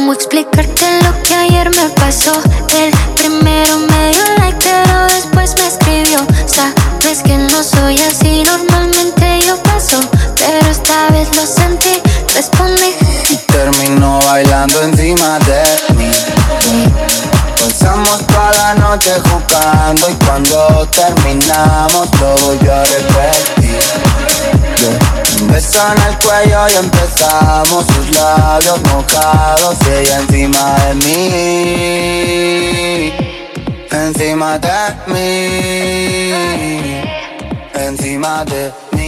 ¿Cómo explicarte lo que ayer me pasó? El primero me dio like, pero después me escribió. Sabes que no soy así, normalmente yo paso, pero esta vez lo sentí, respondí. Y terminó bailando encima de mí. Pasamos toda la noche jugando y cuando terminamos lo volvió a repetir. Un beso en el cuello y empezamos, sus labios mojados y ella encima de mí. Encima de mí. Encima de mí.